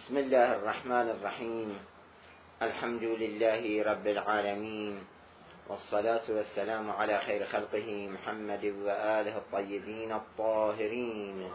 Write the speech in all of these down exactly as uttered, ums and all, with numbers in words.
بسم الله الرحمن الرحيم. الحمد لله رب العالمين، والصلاة والسلام على خير خلقه محمد وآله الطيبين الطاهرين.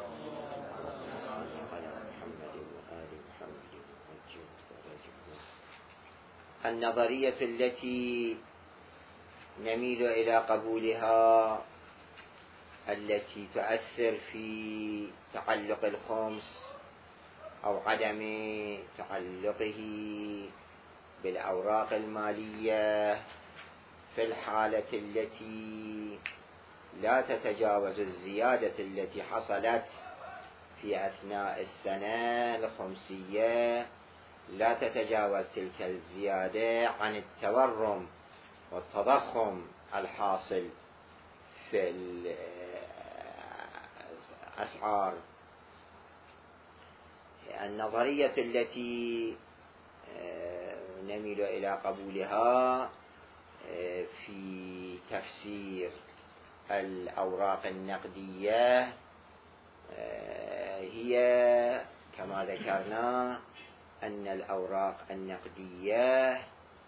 النظرية التي نميل إلى قبولها، التي تؤثر في تعلق الخمس أو عدم تعلقه بالأوراق المالية في الحالة التي لا تتجاوز الزيادة التي حصلت في أثناء السنة الخمسية، لا تتجاوز تلك الزيادة عن التورم والتضخم الحاصل في الأسعار. النظرية التي نميل إلى قبولها في تفسير الأوراق النقدية هي كما ذكرنا أن الأوراق النقدية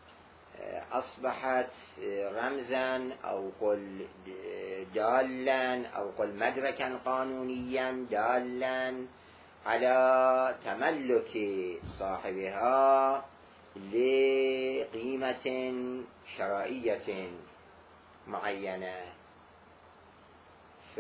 أصبحت رمزا أو قل دالا أو قل مدركا قانونيا دالا على تملك صاحبها لقيمة شرائية معينة، ف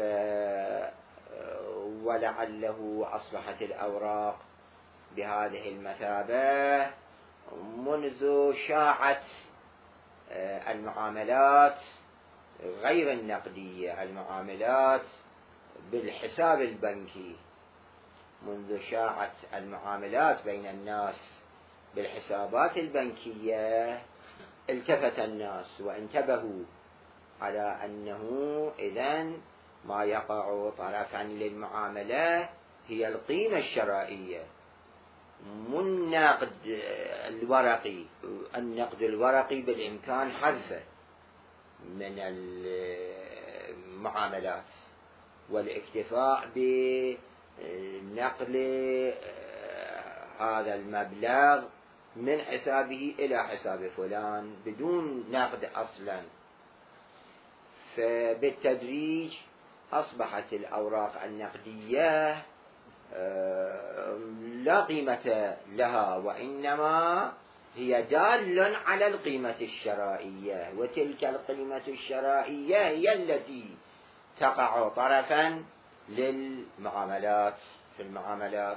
ولعله أصبحت الأوراق بهذه المثابة منذ شاعت المعاملات غير النقدية، المعاملات بالحساب البنكي. منذ شاعت المعاملات بين الناس بالحسابات البنكية، التفت الناس وانتبهوا على أنه إذن ما يقع طرفا للمعاملة هي القيمة الشرائية، مو النقد الورقي. النقد الورقي بالإمكان حذفه من المعاملات والاكتفاء بنقل هذا المبلغ من حسابه إلى حساب فلان بدون نقد أصلا. فبالتدريج أصبحت الأوراق النقدية لا قيمة لها، وإنما هي دال على القيمة الشرائية، وتلك القيمة الشرائية هي التي تقع طرفا للمعاملات في المعاملات.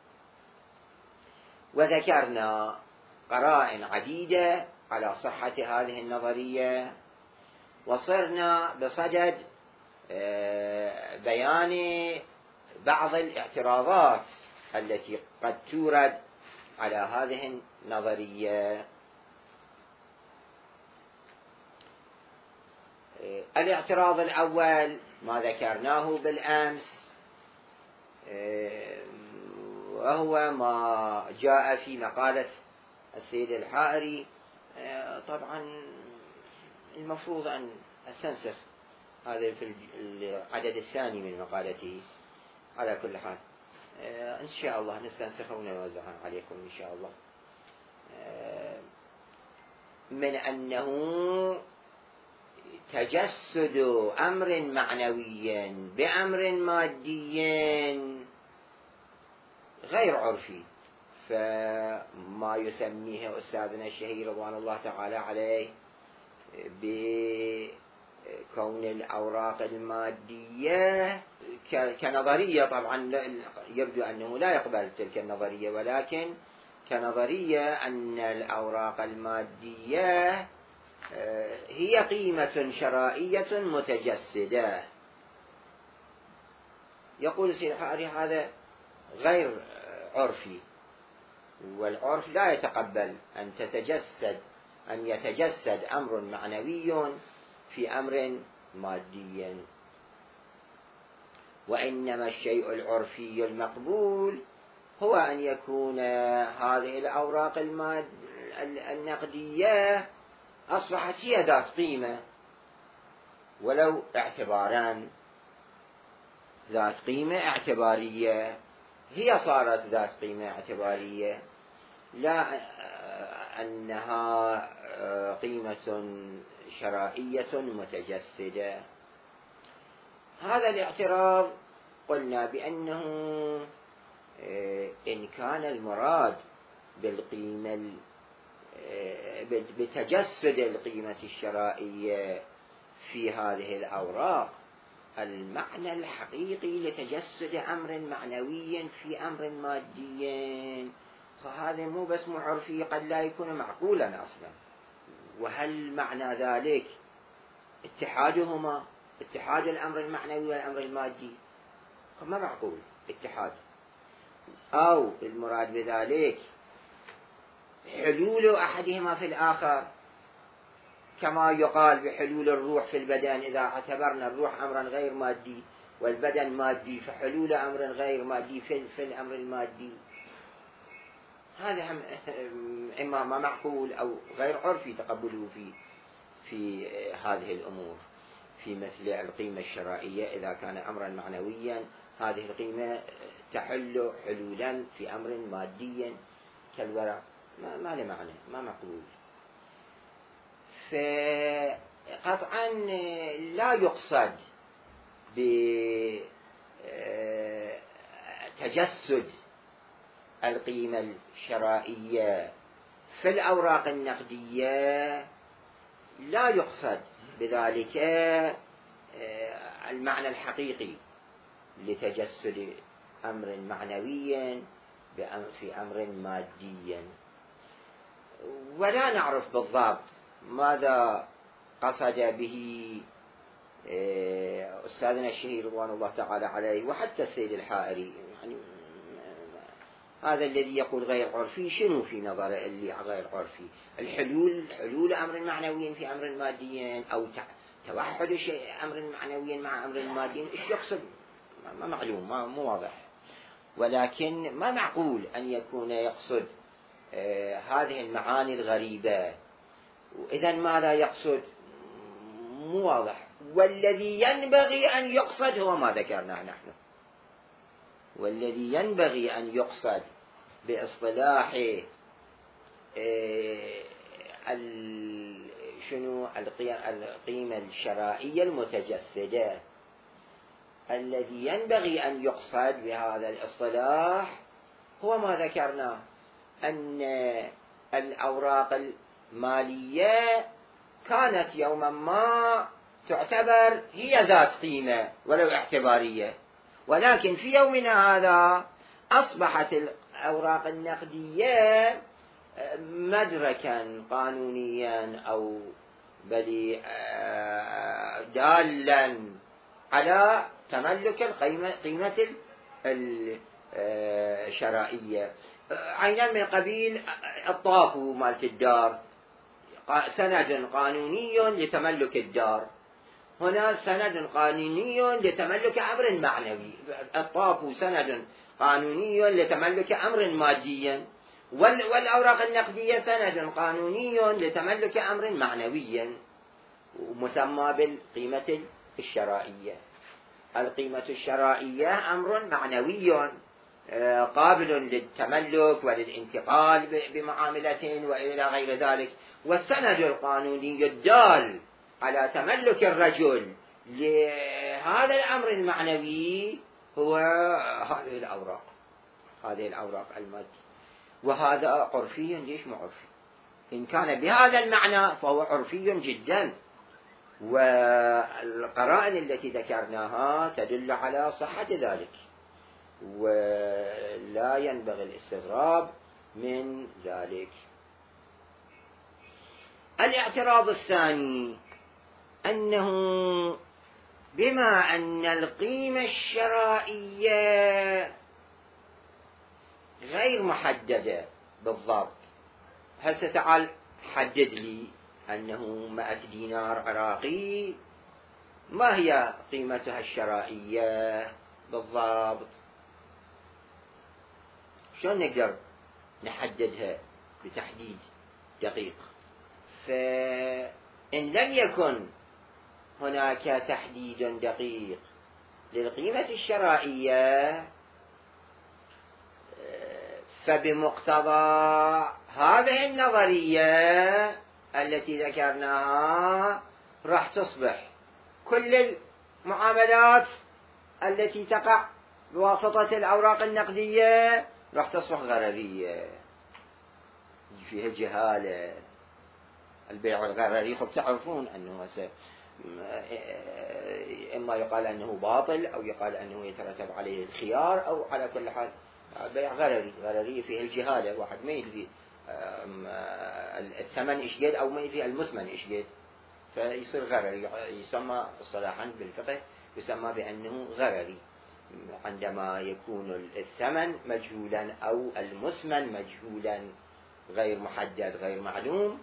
وذكرنا قرائن عديدة على صحة هذه النظرية، وصرنا بصدد بيان بعض الاعتراضات التي قد تورد على هذه النظرية. الاعتراض الأول ما ذكرناه بالأمس، وهو ما جاء في مقالة السيد الحائري. طبعا المفروض أن أستنسخ هذا في العدد الثاني من مقالته. على كل حال إن شاء الله نستنسخه ونوزعه عليكم إن شاء الله. من أنه تجسد أمر معنوي بأمر مادي غير عرفي، فما يسميه أستاذنا الشهير رضوان الله تعالى عليه بكون الأوراق المادية كنظرية. طبعا يبدو أنه لا يقبل تلك النظرية، ولكن كنظرية أن الأوراق المادية هي قيمة شرائية متجسدة. يقول السيد الحائري هذا غير عرفي، والعرف لا يتقبل أن تتجسد أن يتجسد أمر معنوي في أمر مادي، وإنما الشيء العرفي المقبول هو أن يكون هذه الأوراق النقدية أصبحت هي ذات قيمة، ولو اعتباران ذات قيمة اعتبارية، هي صارت ذات قيمة اعتبارية، لا أنها قيمة شرائية متجسدة. هذا الاعتراض قلنا بأنه إن كان المراد بالقيمة بتجسد القيمة الشرائية في هذه الأوراق المعنى الحقيقي لتجسد أمر معنوي في أمر مادي، فهذا مو بس مو عرفي، قد لا يكون معقولا أصلا. وهل معنى ذلك اتحادهما، اتحاد الأمر المعنوي والأمر المادي؟ ما معقول اتحاد. أو المراد بذلك حلول أحدهما في الآخر، كما يقال بحلول الروح في البدن، إذا اعتبرنا الروح أمرا غير مادي والبدن مادي فحلول أمر غير مادي في, في الأمر المادي. هذا هم إما ما معقول أو غير عرفي تقبله في في هذه الأمور. في مثل القيمة الشرائية إذا كان أمرا معنويا، هذه القيمة تحل حلولا في أمر مادي كالورع، ما, ما له معنى، ما مقبول. فقطعا لا يقصد بتجسد القيمة الشرائية في الأوراق النقدية، لا يقصد بذلك المعنى الحقيقي لتجسد أمر معنوي في أمر مادي. ولا نعرف بالضبط ماذا قصد به أستاذنا الشهير رضوان الله تعالى عليه، وحتى السيد الحائري. يعني هذا الذي يقول غير عرفي، شنو في نظره اللي غير عرفي؟ الحلول، حلول أمر معنوي في أمر مادي، أو توحد شيء أمر معنوي مع أمر مادي، إيش يقصد؟ ما معلوم، ما مو واضح. ولكن ما معقول أن يكون يقصد آه هذه المعاني الغريبة. وإذا ماذا يقصد؟ مو واضح. والذي ينبغي أن يقصد هو ما ذكرناه نحن. والذي ينبغي أن يقصد باصطلاح آه شنو القيمة الشرائية المتجسدة، الذي ينبغي أن يقصد بهذا الاصطلاح هو ما ذكرناه، أن الأوراق المالية كانت يوما ما تعتبر هي ذات قيمة ولو اعتبارية، ولكن في يومنا هذا أصبحت الأوراق النقدية مدركا قانونيا أو بل دالا على تملك القيمة قيمة الشرائية، عينا من قبيل الطافو مالت الدار، سند قانوني لتملك الدار، هنا سند قانوني لتملك أمر معنوي. الطافو سند قانوني لتملك أمر مادي، والأوراق النقدية سند قانوني لتملك أمر معنوي مسمى بالقيمة الشرائية. القيمة الشرائية أمر معنوي قابل للتملك وللانتقال بمعاملة وإلى غير ذلك، والسند القانوني الدال على تملك الرجل لهذا الأمر المعنوي هو هذه الأوراق، هذه الأوراق المادية. وهذا عرفي، ليش مو عرفي؟ إن كان بهذا المعنى فهو عرفي جدا، والقرائن التي ذكرناها تدل على صحة ذلك، ولا ينبغي الاستغراب من ذلك. الاعتراض الثاني أنه بما أن القيمة الشرائية غير محددة بالضبط، هسه تعال حدد لي أنه مئة دينار عراقي، ما هي قيمتها الشرائية بالضبط؟ شلون نقدر نحددها بتحديد دقيق؟ فإن لم يكن هناك تحديد دقيق للقيمة الشرائية، فبمقتضى هذه النظرية التي ذكرناها راح تصبح كل المعاملات التي تقع بواسطة الأوراق النقدية راح تصبح غررية، فيها جهالة. البيع الغرري خب تعرفون أنه إما يقال أنه باطل أو يقال أنه يترتب عليه الخيار، أو على كل حال بيع غرري. غرري فيه الجهالة، واحد ما يدري الثمن إيش قد أو ما يدري المثمن إيش قد، فيصير غرري. يسمى اصطلاحا بالفقه يسمى بأنه غرري عندما يكون الثمن مجهولا أو المثمن مجهولا غير محدد غير معلوم،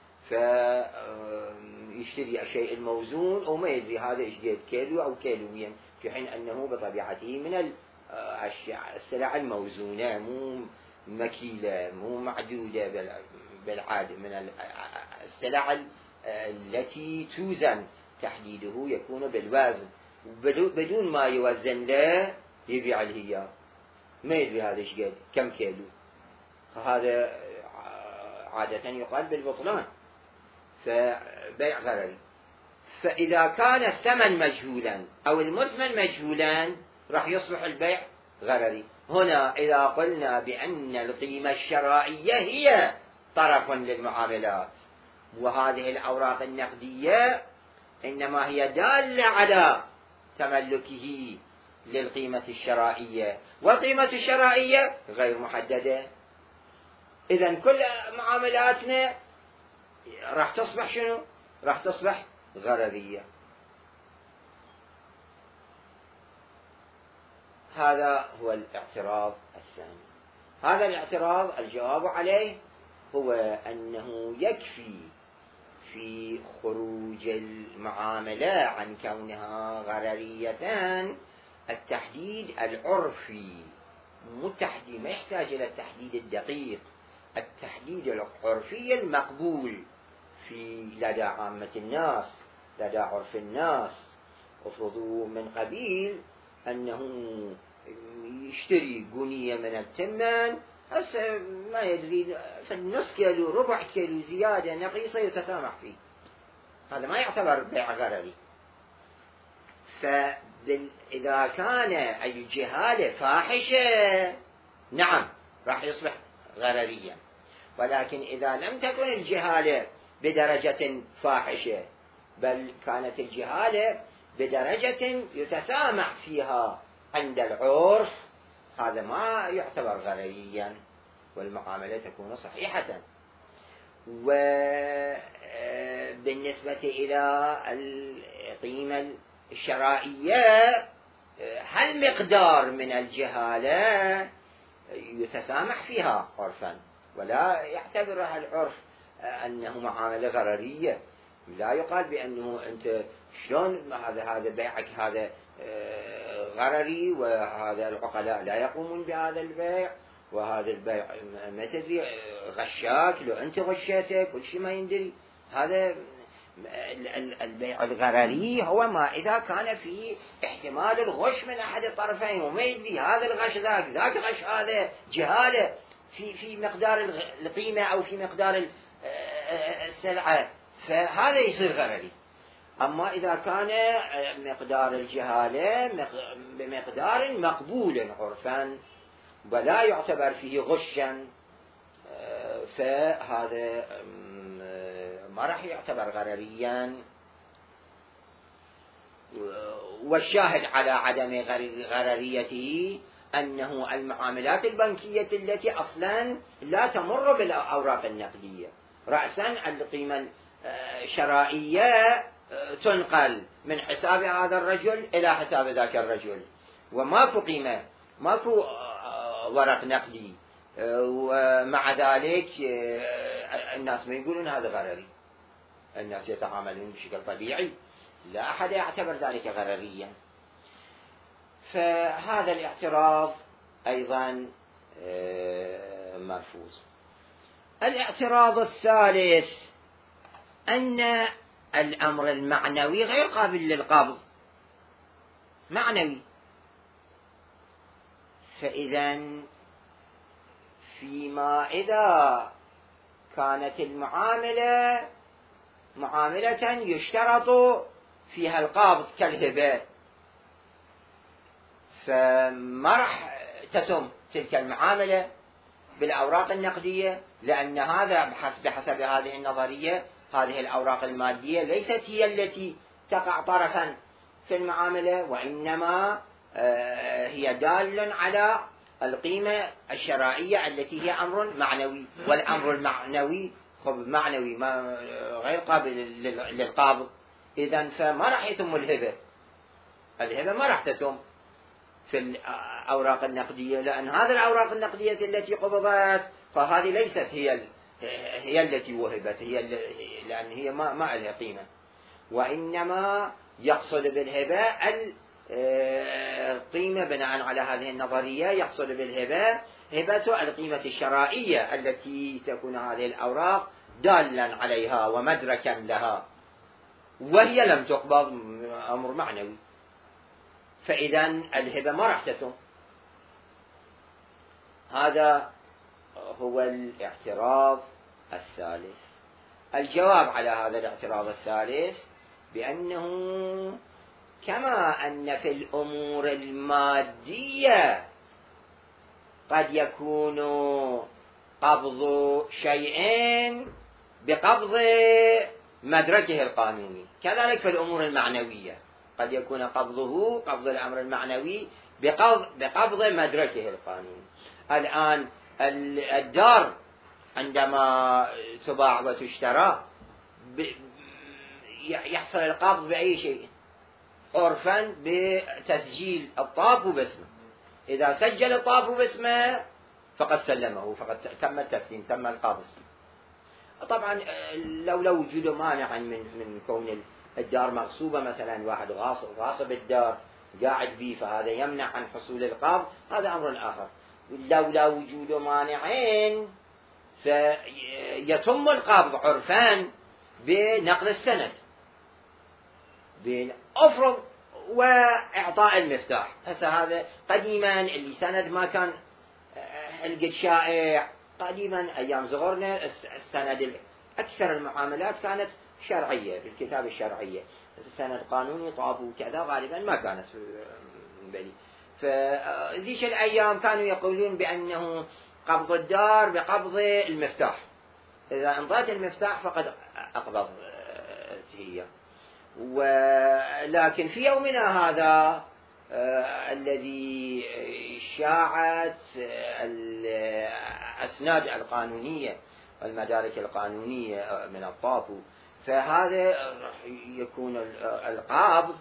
فيشتري الشيء الموزون أو ما يدري هذا إيش قد كيلو أو كيلوين، في حين أنه بطبيعته من السلع الموزونة، مو مكيلة مو معدودة بالعادة، من السلع التي توزن، تحديده يكون بالوزن، بدون ما يوزن له يبيع الهيار، ما يدري هذا ايش قد كم كيلو، هذا عادة يقال بالبطلان، فبيع غرري. فإذا كان الثمن مجهولا أو المثمن مجهولا راح يصبح البيع غرري. هنا إذا قلنا بأن القيمة الشرائية هي طرف للمعاملات، وهذه الأوراق النقدية إنما هي دالة على تملكه للقيمة الشرائية، والقيمة الشرائية غير محددة، إذن كل معاملاتنا راح تصبح شنو؟ راح تصبح غررية. هذا هو الاعتراض الثاني. هذا الاعتراض الجواب عليه هو أنه يكفي في خروج المعاملة عن كونها غررية التحديد العرفي، مو التحديد، ما يحتاج إلى التحديد الدقيق، التحديد العرفي المقبول في لدى عامة الناس، لدى عرف الناس. افرضوا من قبيل أنه يشتري قنية من التمن، هسه ما يدري فالنص كيلو ربع كيلو زيادة نقيصة يتسامح فيه، هذا ما يعتبر بيع غرري. فإذا كان الجهالة فاحشة نعم راح يصبح غرريا، ولكن إذا لم تكن الجهالة بدرجة فاحشة بل كانت الجهالة بدرجة يتسامح فيها عند العرف، هذا ما يعتبر غرريا والمعاملة تكون صحيحة. وبالنسبة إلى القيمة الشرائية هل مقدار من الجهالة يتسامح فيها عرفا، ولا يعتبرها العرف أنه معاملة غررية. لا يقال بأنه أنت شلون هذا هذا بيعك هذا غرري، وهذا العقلاء لا يقومون بهذا البيع، وهذا البيع ما تدري غشاك لو أنت غشيته كل شيء ما يندري. هذا البيع الغرري هو ما إذا كان في احتمال الغش من أحد الطرفين وما يدري هذا الغش ذاك ذاك غش، هذا جهالة في في مقدار القيمة أو في مقدار السلعة، فهذا يصير غرري. أما إذا كان مقدار الجهالة بمقدار مقبول عرفا ولا يعتبر فيه غشا، فهذا ما راح يعتبر غرريا. والشاهد على عدم غرريته أنه المعاملات البنكية التي أصلا لا تمر بالأوراق النقدية، رأسا القيمة الشرائية تنقل من حساب هذا الرجل إلى حساب ذاك الرجل، وماكو قيمة ماكو ورق نقدي، ومع ذلك الناس ما يقولون هذا غرري، الناس يتعاملون بشكل طبيعي، لا أحد يعتبر ذلك غرريا. فهذا الاعتراض أيضا مرفوض. الاعتراض الثالث أن الأمر المعنوي غير قابل للقبض، معنوي، فإذا فيما إذا كانت المعاملة معاملة يشترط فيها القبض كالهبة، فما راح تتم تلك المعاملة بالأوراق النقدية، لأن هذا بحسب هذه النظرية هذه الأوراق المادية ليست هي التي تقع طرفا في المعاملة، وإنما هي دال على القيمة الشرائية التي هي أمر معنوي، والأمر المعنوي معنوي ما غير قابل للقابض. إذن فما راح يتم الهبة، الهبة ما راح تتم في الأوراق النقدية، لأن هذه الأوراق النقدية التي قبضت فهذه ليست هي هي التي وهبت، هي لأن هي ما ما لها قيمة، وإنما يقصد بالهبة القيمة بناء على هذه النظرية، يقصد بالهبة هبة القيمة الشرائية التي تكون هذه الأوراق دالا عليها ومدركا لها، وهي لم تقبض، أمر معنوي، فإذا الهبة ما راح تتم. هذا هو الاعتراض الثالث. الجواب على هذا الاعتراض الثالث بأنه كما أن في الأمور المادية قد يكون قبض شيء بقبض مدركه القانوني، كذلك في الأمور المعنوية قد يكون قبضه قبض الأمر المعنوي بقبض, بقبض مدركه القانوني. الآن الدار عندما تباع وتشترى يحصل القبض بأي شيء؟ عرفا بتسجيل الطابو باسمه، إذا سجل الطابو باسمه فقد سلمه، فقد تم التسليم، تم القبض. طبعا لو لو وجود مانع من من كون الدار مغصوبة، مثلا واحد غاصب غاصب الدار قاعد بيه، فهذا يمنع عن حصول القبض، هذا أمر آخر. لو لا وجود مانعين فيتم القبض عرفان بنقل السند، بأفرض وإعطاء المفتاح. هسه هذا قديما اللي سند ما كان القد شائع، قديما أيام صغرنا السند أكثر المعاملات كانت شرعية بالكتاب الشرعية، السند قانوني طابو كذا غالبا ما كانت بلي. فذيش الأيام كانوا يقولون بأنه قبض الدار بقبض المفتاح، إذا انطيت المفتاح فقد أقبض هي. ولكن في يومنا هذا الذي شاعت الأسناد القانونية والمدارك القانونية من الطابو، فهذا يكون القبض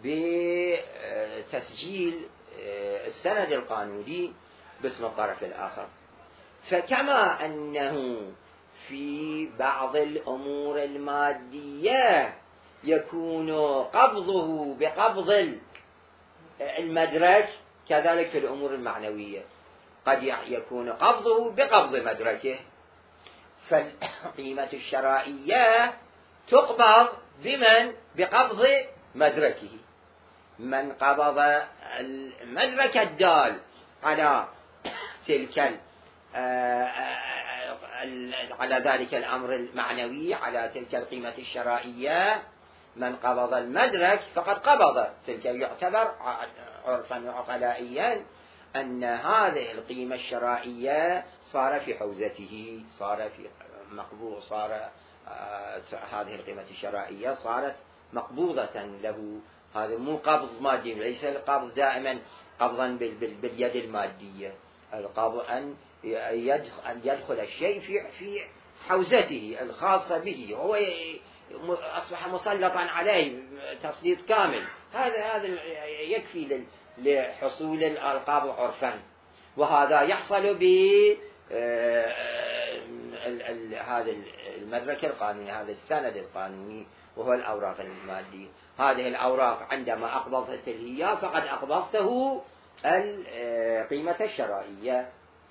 بتسجيل السند القانوني باسم الطرف الآخر. فكما أنه في بعض الأمور المادية يكون قبضه بقبض المدرك، كذلك في الأمور المعنوية قد يكون قبضه بقبض مدركه، فالقيمة الشرائية تقبض بمن؟ بقبض مدركه. من قبض المدرك الدال على تلك على ذلك الأمر المعنوي، على تلك القيمة الشرائية، من قبض المدرك فقد قبض تلك، يعتبر عرفا وعقلائيا أن هذه القيمة الشرائية صار في حوزته، صار في مقبوض، صار هذه القيمة الشرائية صارت مقبوضة له. هذا مو قبض مادي، ليس القبض دائما قبضا باليد المادية، القبض أن يدخل الشيء في في حوزته الخاصة به، هو أصبح مسلطا عليه تسليط كامل. هذا هذا يكفي لحصول الألقاب عرفا، وهذا يحصل ب هذا المدرك القانوني، هذا السند القانوني، وهو الأوراق المادية. هذه الأوراق عندما أقبضت هي فقد أقبضته القيمة الشرائية،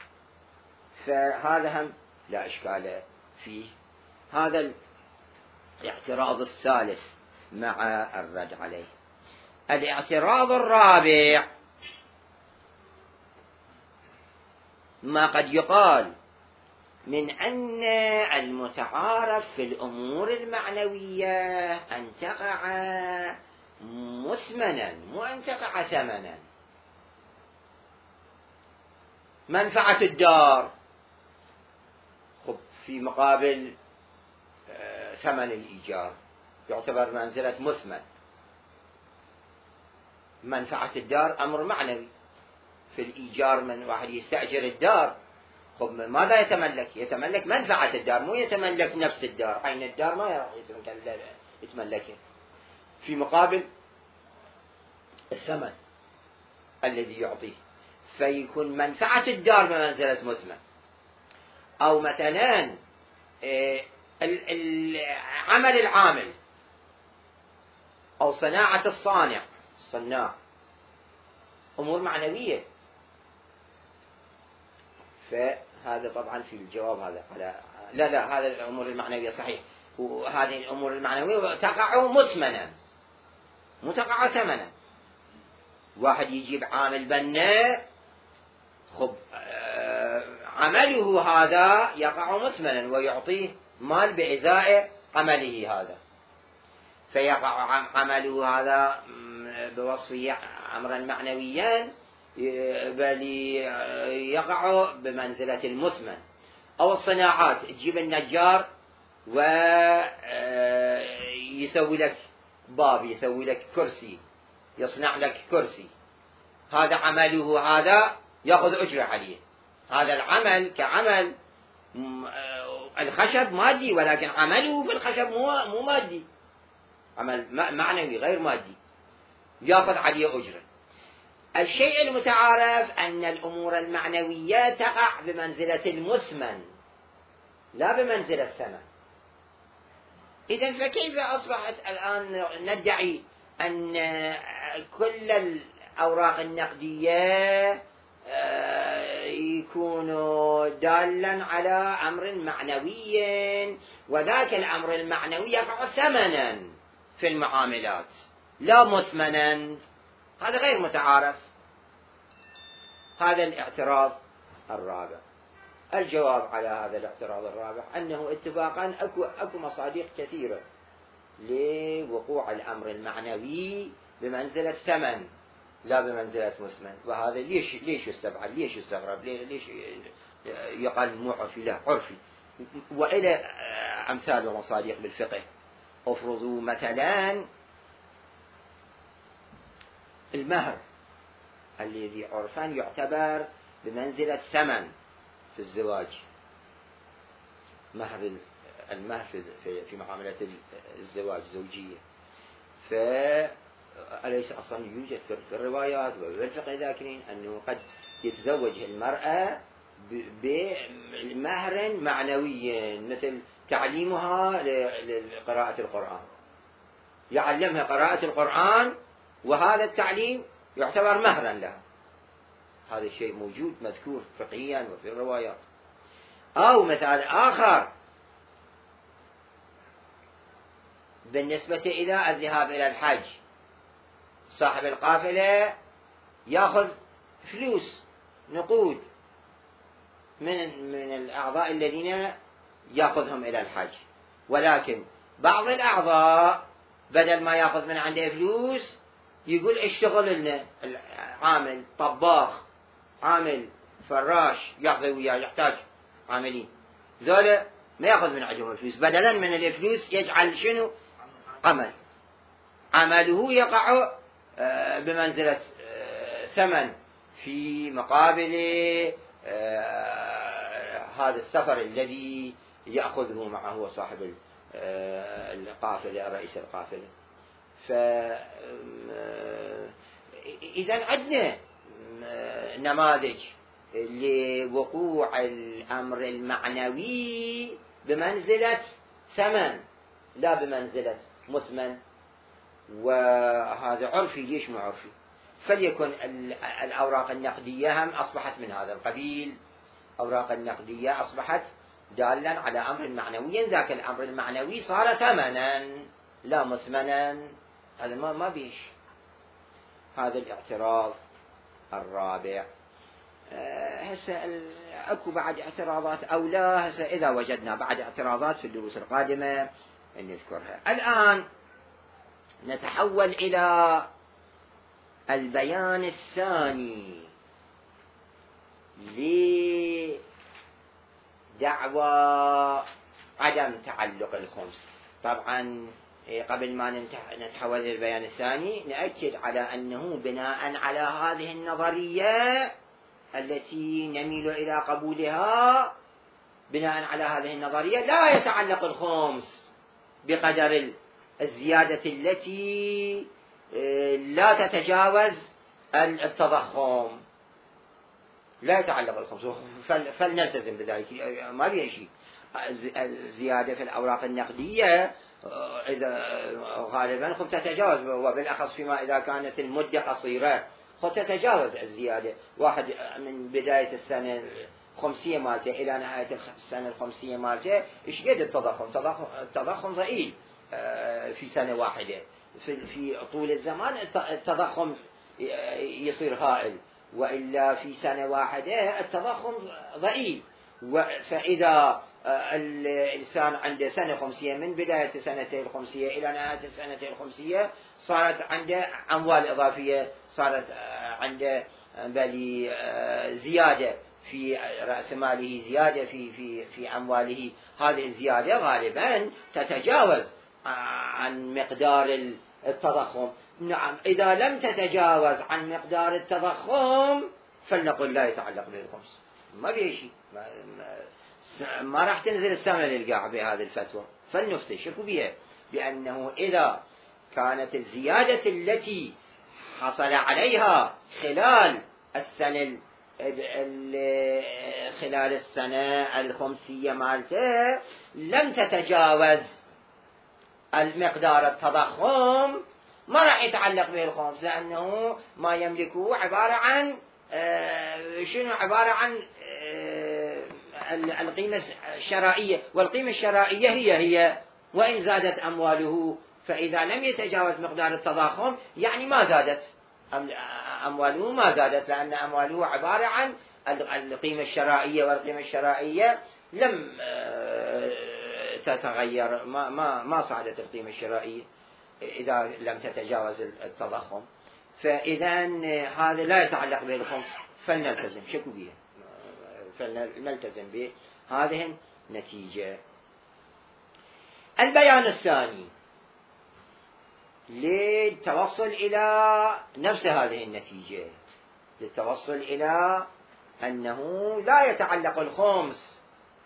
فهذا هم لا إشكال فيه. هذا الاعتراض الثالث مع الرد عليه. الاعتراض الرابع ما قد يقال من أن المتعارف في الأمور المعنوية أن تقع مثمنا مو أن تقع ثمنا. منفعة الدار خب في مقابل ثمن الإيجار يعتبر منزلة مثمن. منفعة الدار أمر معنوي، في الإيجار من واحد يستأجر الدار خب ماذا يتملك؟ يتملك منفعة الدار، مو يتملك نفس الدار، عين الدار ما راح يتملكه، في مقابل الثمن الذي يعطيه، فيكون منفعة الدار بمنزلة مثمن. أو مثلا عمل العامل أو صناعة الصانع الصناع أمور معنوية، فهذا طبعا في الجواب هذا على لا لا هذا الأمور المعنوية صحيح، وهذه الأمور المعنوية تقع مثمنا مو تقع ثمنا. واحد يجيب عامل بناء خب عمله هذا يقع مثمنا ويعطيه مال بإزاء عمله هذا، فيقع عمله هذا بوصفه أمرا معنويا بل يقع بمنزلة المثمن. أو الصناعات تجيب النجار ويسوي لك باب، يسوي لك كرسي، يصنع لك كرسي، هذا عمله هذا يأخذ أجرة عليه. هذا العمل كعمل الخشب مادي، ولكن عمله في الخشب مو مو مادي، عمل معنوي غير مادي يأخذ عليه أجرة. الشيء المتعارف أن الأمور المعنوية تقع بمنزلة المثمن لا بمنزلة الثمن. إذن فكيف أصبحت الآن ندعي أن كل الأوراق النقدية يكون دالا على أمر معنوي، وذاك الأمر المعنوي يقع ثمنا في المعاملات لا مثمنا؟ هذا غير متعارف. هذا الاعتراض الرابع. الجواب على هذا الاعتراض الرابع أنه اتفاقا أكو, أكو مصادق كثيرة لوقوع الأمر المعنوي بمنزلة ثمن لا بمنزلة مثمن. وهذا ليش ليش يستبعد؟ ليش يستغرب؟ ليش يقال مو عرفي؟ لا عرفي. وإلى أمثال ومصادق بالفقه. افرضوا مثلا المهر الذي عرفا يعتبر بمنزلة ثمن في الزواج، مهر المهر في معاملة الزواج الزوجية، فأليس أصلا يوجد في الروايات والفقه ذاكرين أنه قد يتزوج المرأة بمهر معنوي مثل تعليمها لقراءة القرآن، يعلمها قراءة القرآن وهذا التعليم يعتبر مهرا لها. هذا الشيء موجود مذكور فقهيا وفي الروايات. أو مثال آخر بالنسبة إلى الذهاب إلى الحج، صاحب القافلة يأخذ فلوس نقود من من الأعضاء الذين يأخذهم إلى الحج، ولكن بعض الأعضاء بدل ما يأخذ من عنده فلوس يقول اشتغل لنا، عامل طباخ، عامل فراش، يأخذ وياه يحتاج عاملين، ذولا ما يأخذ من عندهم الفلوس، بدلا من الفلوس يجعل شنو؟ عمل، عمله يقع بمنزلة ثمن في مقابل هذا السفر الذي يأخذه معه صاحب القافلة رئيس القافلة. فإذا عندنا نماذج لوقوع الأمر المعنوي بمنزلة ثمن لا بمنزلة مثمن، وهذا عرفي. ليش مو عرفي؟ فليكن الأوراق النقدية هم أصبحت من هذا القبيل، أوراق النقدية أصبحت دالا على أمر معنوي، ذاك الأمر المعنوي صار ثمنا لا مثمنا، هذا ما ما بيش. هذا الاعتراض الرابع. هسه أكو بعد اعتراضات أو لا؟ هسه إذا وجدنا بعد اعتراضات في الدروس القادمة نذكرها. الآن نتحول إلى البيان الثاني لدعوى عدم تعلق الخمس. طبعا قبل ما نتحول إلى البيان الثاني نأكد على أنه بناء على هذه النظرية التي نميل إلى قبولها، بناء على هذه النظرية لا يتعلق الخمس بقدر الزيادة التي لا تتجاوز التضخم، لا يتعلق الخمس، فلنلتزم بذلك. ما بيه شيء. الزيادة في الأوراق النقدية إذا غالبا خب تتجاوز، وبالأخص فيما إذا كانت المدة قصيرة خب تتجاوز الزيادة. واحد من بداية السنة الخمسية مالته إلى نهاية السنة الخمسية مالته إيش قد التضخم؟ التضخم ضئيل في سنة واحدة. في طول الزمان التضخم يصير هائل، وإلا في سنة واحدة التضخم ضئيل. فإذا الإنسان عنده سنة خمسية، من بداية سنتين الخمسية إلى نهاية السنتين الخمسية صارت عنده أموال إضافية، صارت عنده بل زيادة في رأس ماله، زيادة في في في أمواله. هذه الزيادة غالبا تتجاوز عن مقدار التضخم. نعم، إذا لم تتجاوز عن مقدار التضخم فلنقل لا يتعلق به الخمس، ما بيه شيء. ما, ما, ما راح تنزل السماء للقاع بهذه الفتوى، فلنفتش شكو بها. لأنه إذا كانت الزيادة التي حصل عليها خلال السنة خلال السنة الخمسية مالته لم تتجاوز المقدار التضخم، ما راح يتعلق به الخمس، لأنه ما يملكه عبارة عن شنو؟ عبارة عن القيمة الشرائية، والقيمة الشرائية هي هي وإن زادت أمواله. فإذا لم يتجاوز مقدار التضخم يعني ما زادت أمواله، ما زادت، لأن أمواله عبارة عن القيمة الشرائية، والقيمة الشرائية لم تتغير، ما ما ما صعدت القيمة الشرائية إذا لم تتجاوز التضخم. فإذا هذا لا يتعلق به الخمس، فلنلتزم شكو به، فلنلتزم به هذه النتيجة. البيان الثاني للتوصل إلى نفس هذه النتيجة، للتوصل إلى أنه لا يتعلق الخمس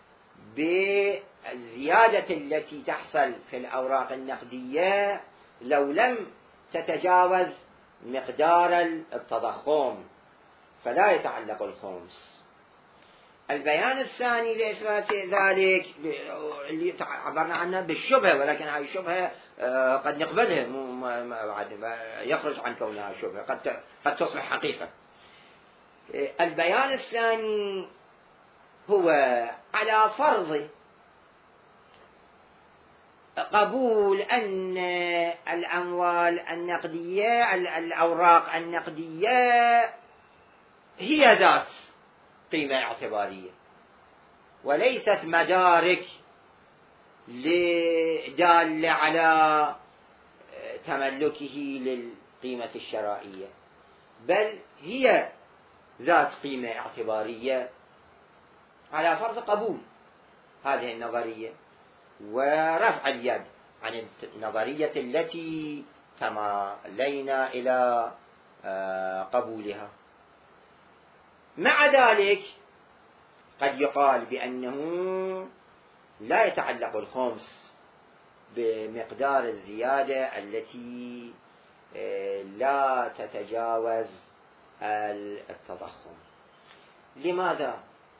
بالزيادة التي تحصل في الأوراق النقدية لو لم تتجاوز مقدار التضخم، فلا يتعلق الخمس. البيان الثاني لإثبات ذلك اللي عبرنا عنه بالشبهة، ولكن هذه الشبهة قد نقبلها، يخرج عن كونها شبهة، قد قد تصبح حقيقة. البيان الثاني هو على فرض قبول أن الأموال النقدية، الأوراق النقدية هي ذات قيمة اعتبارية وليست مدارك دالة على تملكه للقيمة الشرائية، بل هي ذات قيمة اعتبارية على فرض قبول هذه النظرية ورفع اليد عن النظرية التي تمالينا إلى قبولها. مع ذلك قد يقال بأنه لا يتعلق الخمس بمقدار الزيادة التي لا تتجاوز التضخم. لماذا؟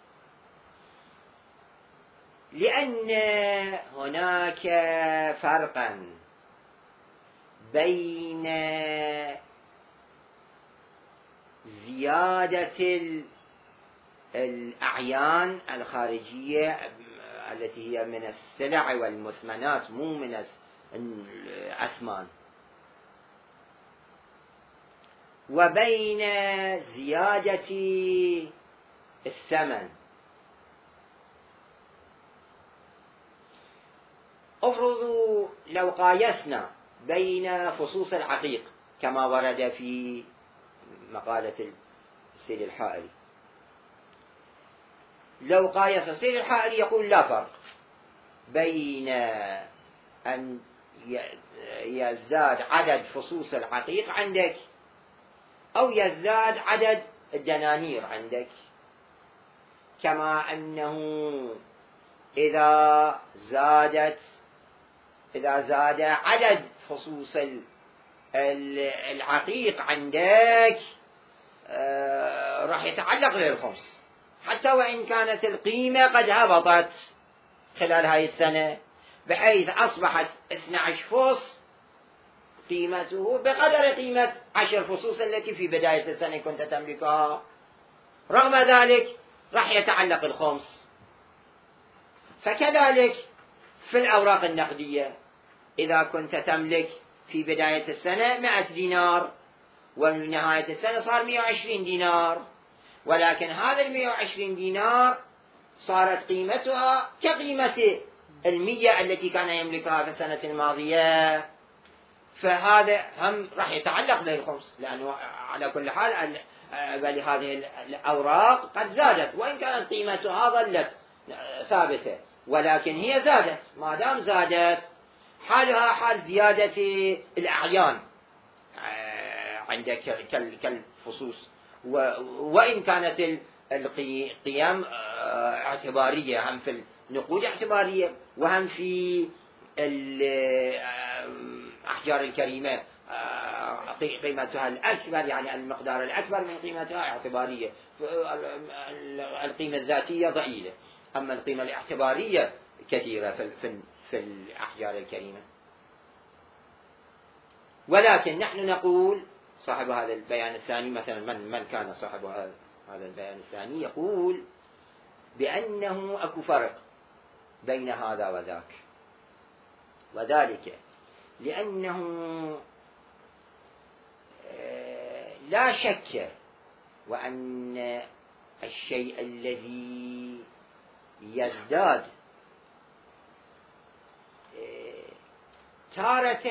لأن هناك فرقا بين زيادة الأعيان الخارجية التي هي من السلع والمثمنات مو من الأثمان، وبين زيادة الثمن افرضوا لو قايسنا بين فصوص العقيق كما ورد في مقالة السيد الحائري، لو قايس السيد الحائري يقول لا فرق بين أن يزداد عدد فصوص العقيق عندك أو يزداد عدد الدنانير عندك، كما أنه إذا زادت إذا زاد عدد فصوص العقيق عندك راح يتعلق بالخمس، حتى وإن كانت القيمة قد هبطت خلال هاي السنة بحيث أصبحت اثني عشر فص قيمته بقدر قيمة عشر فصوص التي في بداية السنة كنت تملكها، رغم ذلك راح يتعلق الخمس. فكذلك في الأوراق النقدية، إذا كنت تملك في بداية السنة مئة دينار وفي نهاية السنة صار مئة وعشرين دينار، ولكن هذا المئة وعشرين دينار صارت قيمتها كقيمة المية التي كان يملكها في السنة الماضية، فهذا هم راح يتعلق به الخمس، لأنه على كل حال بل هذه الأوراق قد زادت وإن كانت قيمتها ظلت ثابتة، ولكن هي زادت. ما دام زادت حالها حال زيادة الأعيان عندك كالفصوص، وإن كانت القيم اعتبارية، هم في النقود اعتبارية وهم في الأحجار الكريمة قيمتها الأكبر، يعني المقدار الأكبر من قيمتها اعتبارية، القيمة الذاتية ضئيلة، أما القيمة الاعتبارية كثيرة في في الأحجار الكريمة. ولكن نحن نقول صاحب هذا البيان الثاني، مثلا من من كان صاحب هذا البيان الثاني، يقول بأنه أكو فرق بين هذا وذاك، وذلك لأنه لا شك وأن الشيء الذي يزداد تارة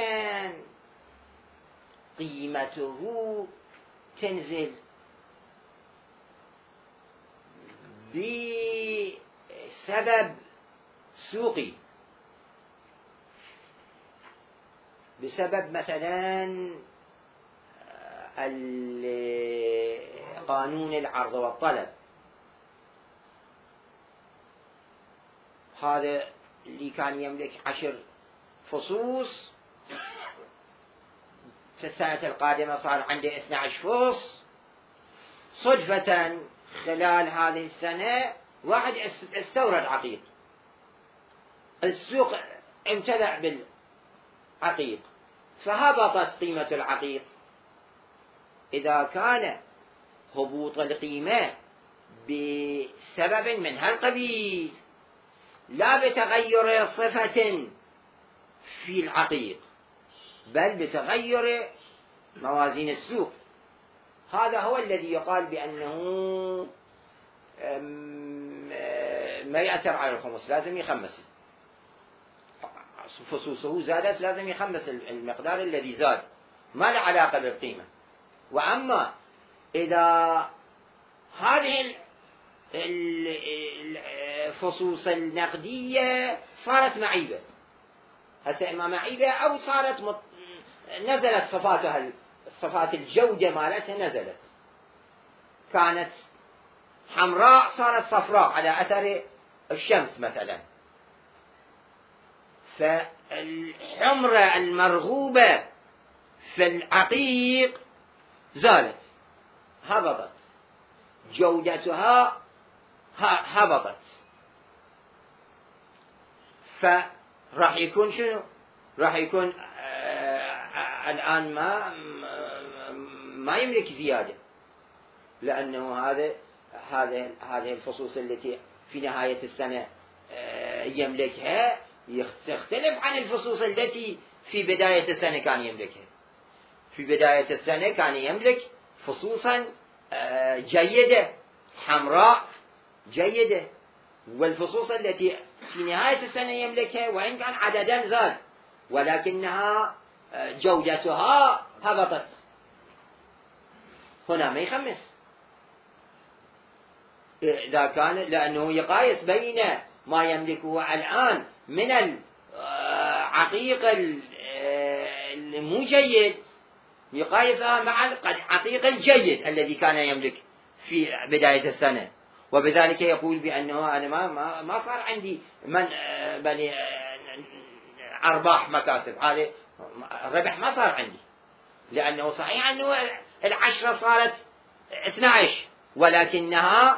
قيمته تنزل بسبب سوقي، بسبب مثلا قانون العرض والطلب، هذا اللي كان يملك عشر فصوص في السنة القادمة صار عنده اثني عشر فص، صدفة خلال هذه السنة واحد استورد عقيق، السوق امتلأ بالعقيق فهبطت قيمة العقيق. إذا كان هبوط القيمة بسبب من هالقبيل لا بتغير صفة في العقيق بل بتغير موازين السوق، هذا هو الذي يقال بأنه ما يأثر على الخمس، لازم يخمس، فصوصه زادت لازم يخمس المقدار الذي زاد، ما له علاقة بالقيمة. وأما إذا هذه الفصوص النقدية صارت معيبة، هسه إما معيبة أو صارت مط... نزلت صفاتها، صفات الجودة مالتها نزلت، كانت حمراء صارت صفراء على أثر الشمس مثلا، فالحمرة المرغوبة في العقيق زالت، هبطت جودتها، هبطت، فراح يكون شنو؟ راح يكون آه الآن ما ما يملك زيادة، لأنه هذا هذه هذه الفصوص التي في نهاية السنة آه يملكها تختلف عن الفصوص التي في بداية السنة كان يملكها. في بداية السنة كان يملك فصوصا جيدة حمراء جيدة، والفصوص التي في نهاية السنة يملكها وإن كان عددا زاد، ولكنها جودتها هبطت، هنا ما يخمس. إذا كان لأنه يقايس بين ما يملكه الآن من العقيق المو جيد يقايسها مع العقيق الجيد الذي كان يملك في بداية السنة، وبذلك يقول بأنه أنا ما ما ما صار عندي من بني أرباح مكاسب، هذا الربح ما صار عندي، لأنه صحيح أنه العشرة صارت اثنى عشر ولكنها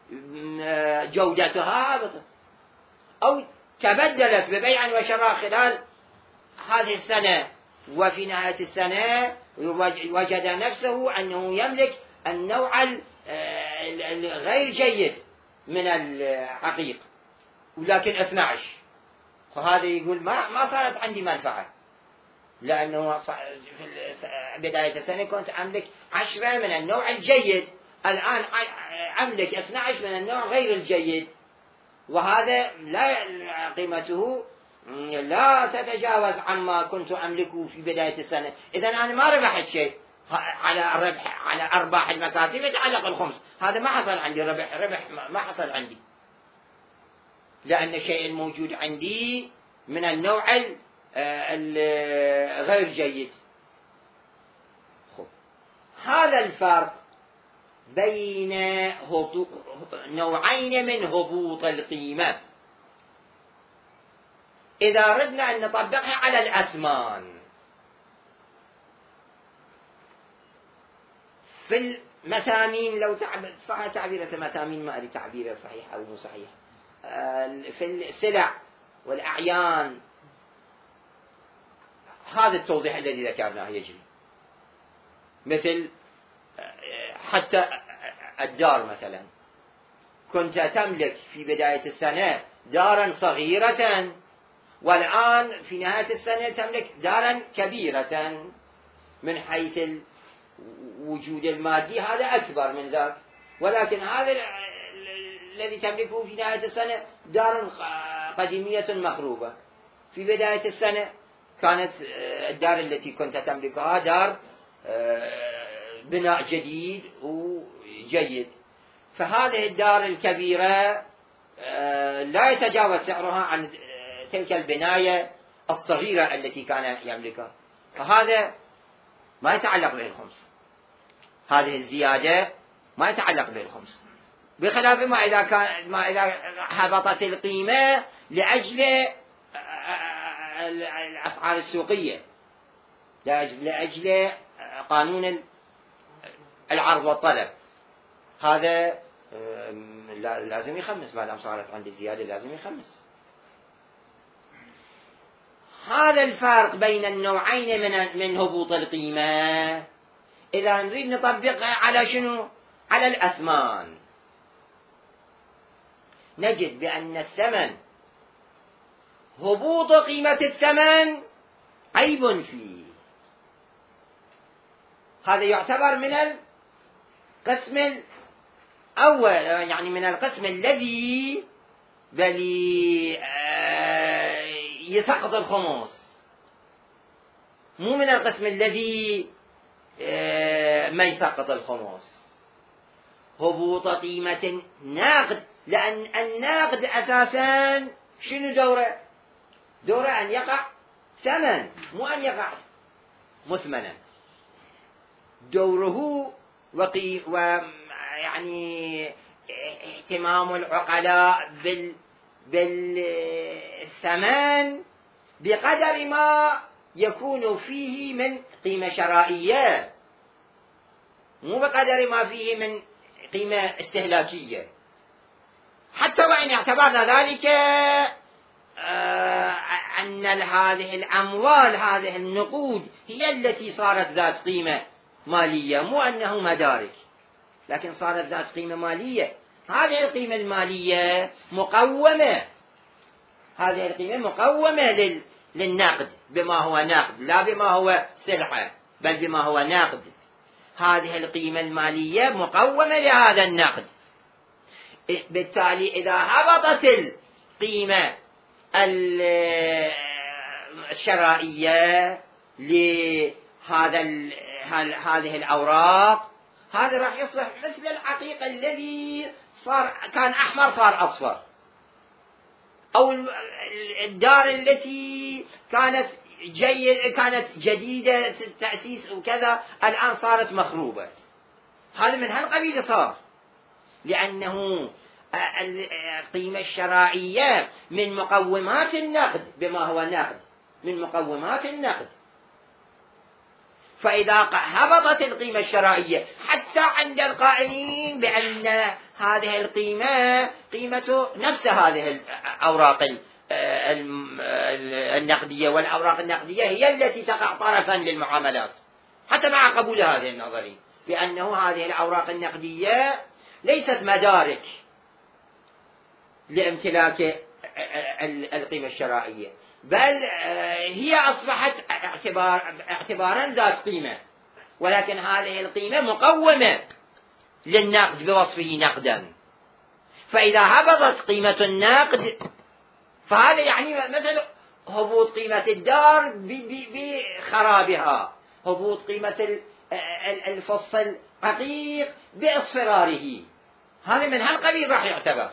جودتها هبطت أو تبدلت ببيع وشراء خلال هذه السنة، وفي نهاية السنة وجد نفسه أنه يملك النوع الغير جيد من العقيق ولكن اثنى عشر، فهذا يقول ما ما صارت عندي منفعة، لأنه في بداية السنة كنت أملك عشرة من النوع الجيد، الآن أملك اثنى عشر من النوع غير الجيد، وهذا لا قيمته لا تتجاوز عما كنت أملكه في بداية السنة. إذا أنا ما ربحت شيء على الربح على أرباح المكاسب يتعلق الخمس، هذا ما حصل عندي ربح ربح ما حصل عندي، لأن الشيء الموجود عندي من النوع الغير جيد. هذا الفرق بين نوعين من هبوط القيمة إذا ردنا أن نطبقها على الأثمان. في المثامين لو تعبير صح تعبير المثامين ما أدري تعبيره صحيح أو مو صحيح، في السلع والأعيان هذا التوضيح الذي ذكرناه يجري، مثل حتى الدار مثلا، كنت تملك في بداية السنة دارا صغيرة والآن في نهاية السنة تملك دارا كبيرة، من حيث الوجود المادي هذا أكبر من ذاك، ولكن هذا الذي تملكه في نهاية السنة دار قديمية مخروبة، في بداية السنة كانت الدار التي كنت تملكها دار بناء جديد وجيد، فهذه الدار الكبيرة لا يتجاوز سعرها عن تلك البناية الصغيرة التي كان يملكها، فهذا ما يتعلق به الخمس، هذه الزيادة ما يتعلق به الخمس، بخلاف ما إذا كان ما إذا هبطت القيمة لأجل الأسعار السوقية، لأجل قانون العرض والطلب، هذا لازم يخمس، ما دام صارت عندي زيادة لازم يخمس. هذا الفرق بين النوعين من من هبوط القيمة إذا نريد نطبقها على شنو؟ على الأثمان، نجد بأن الثمن هبوط قيمة الثمن عيب فيه، هذا يعتبر من القسم الأول، يعني من القسم الذي بلي يسقط الخمس، مو من القسم الذي ما يسقط الخمس. هبوط قيمة ناقد، لأن الناقد أساسا شنو دوره؟ دوره أن يقع ثمن مو أن يقع مثمنا، دوره وقي ويعني اهتمام العقلاء بال بالثمن بقدر ما يكون فيه من قيمة شرائية، مو بقدر ما فيه من قيمة استهلاكية، حتى وإن اعتبرنا ذلك أن هذه الأموال هذه النقود هي التي صارت ذات قيمة مالية، مو أنه مدارك، لكن صارت ذات قيمة مالية. هذه القيمة المالية مقومة، هذه القيمة مقومة لل... للنقد بما هو نقد، لا بما هو سلعة بل بما هو نقد. هذه القيمة المالية مقومة لهذا النقد، بالتالي إذا هبطت القيمة الشرائية لهذا هذه الأوراق، هذا راح يصبح مثل العقيق الذي صار كان أحمر صار أصفر، أو الدار التي كانت جيد كانت جديدة التأسيس وكذا الآن صارت مخروبة. هذا من هالقبيل صار، لأنه القيمة الشرائية من مقومات النقد، بما هو نقد من مقومات النقد. فإذا هبطت القيمة الشرائية حتى عند القائلين بأن هذه القيمة قيمة نفس هذه الأوراق النقدية، والأوراق النقدية هي التي تقع طرفا للمعاملات، حتى مع قبول هذه النظرية بأنه هذه الأوراق النقدية ليست مدارك لامتلاك القيمة الشرائية، بل هي أصبحت اعتبار اعتبارا ذات قيمة، ولكن هذه القيمة مقومة للنقد بوصفه نقدا. فإذا هبطت قيمة النقد فهذا يعني مثل هبوط قيمة الدار بخرابها، هبوط قيمة الفصل العقيق باصفراره، هذا من هالقبيل راح يعتبر.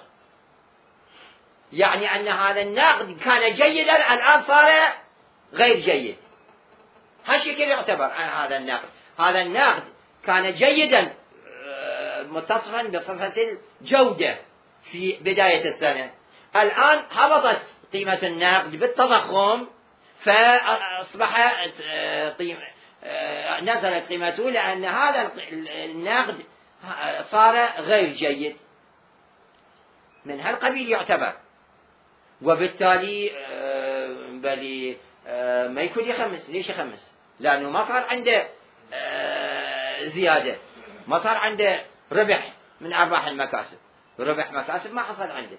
يعني أن هذا النقد كان جيدا الآن صار غير جيد، هالشكل يعتبر هذا النقد. هذا النقد كان جيدا متصفا بصفة الجودة في بداية السنة، الآن هبطت قيمة النقد بالتضخم فأصبحت قيمة نزلت قيمته، لأن هذا النقد صار غير جيد، من هالقبيل يعتبر. وبالتالي بل ما يكون يخمس. ليش يخمس؟ لأنه ما صار عنده زيادة، ما صار عنده ربح من أرباح المكاسب، ربح مكاسب ما حصل عنده.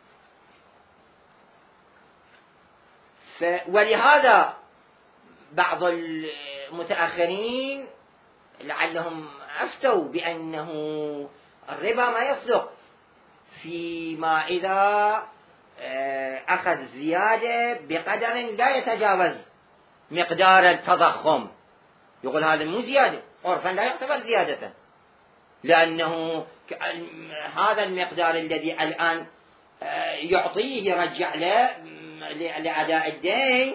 ولهذا بعض المتأخرين لعلهم أفتوا بأنه الربا ما يصدق فيما إذا أخذ زيادة بقدر لا يتجاوز مقدار التضخم. يقول هذا مو زيادة، عرفا لا يعتبر زيادة، لأنه هذا المقدار الذي الآن يعطيه يرجع له لأداء الدين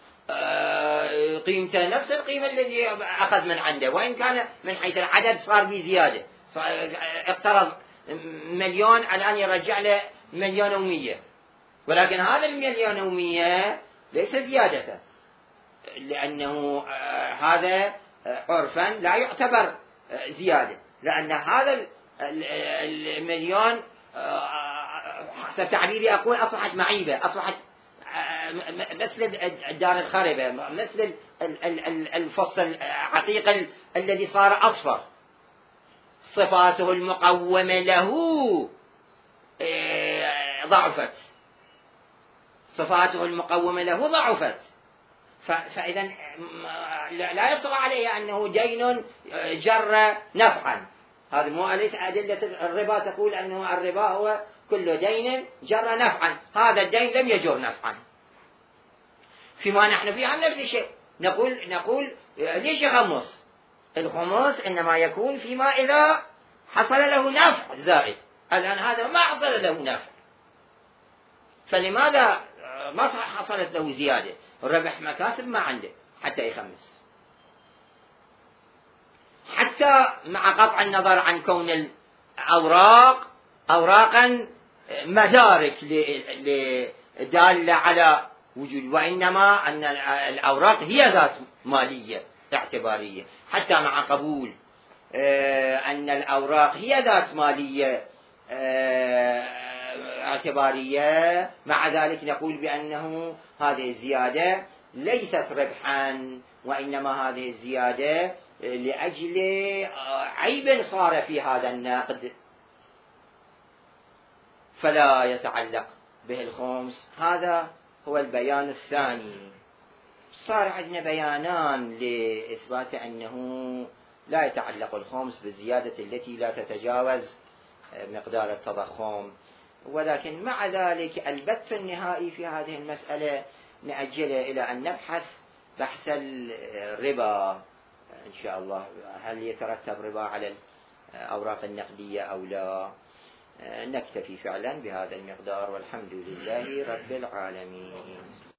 قيمته نفس القيمة الذي أخذ من عنده، وإن كان من حيث العدد صار بزيادة، اقترض مليون الآن يرجع له مليون ومية، ولكن هذا المليون ومية ليس زيادة، لأنه هذا عرفا لا يعتبر زيادة، لأن هذا المليون حسب تعبيري أقول أصبحت معيبة، أصبحت مثل الدار الخربة، مثل الفصل العقيق الذي صار أصفر، صفاته المقومة له ضعفت، صفاته المقومة له ضعفت. فإذا لا يطغى عليه أنه دين جر نفعا، هذا مو ليس أدلة الربا تقول أنه الربا هو كل دين جر نفعا، هذا الدين لم يجر نفعا. فيما نحن فيه عن نفس الشيء نقول نقول ليش يخمص؟ الخمس إنما يكون فيما إذا حصل له نفع زائد، الآن هذا ما حصل له نفع، فلماذا ما حصلت له زيادة؟ الربح مكاسب ما عنده حتى يخمس، حتى مع قطع النظر عن كون الأوراق أوراقا مدارك دالة على وجود، وإنما أن الأوراق هي ذات مالية اعتبارية، حتى مع قبول أن الأوراق هي ذات مالية اعتبارية، مع ذلك نقول بأنه هذه الزيادة ليست ربحا، وإنما هذه الزيادة لأجل عيب صار في هذا النقد فلا يتعلق به الخمس. هذا هو البيان الثاني. صار عندنا بيانان لإثبات أنه لا يتعلق الخمس بالزيادة التي لا تتجاوز مقدار التضخم. ولكن مع ذلك البت النهائي في هذه المسألة نأجله إلى أن نبحث بحث الربا إن شاء الله، هل يترتب ربا على الأوراق النقدية أو لا. نكتفي فعلا بهذا المقدار، والحمد لله رب العالمين.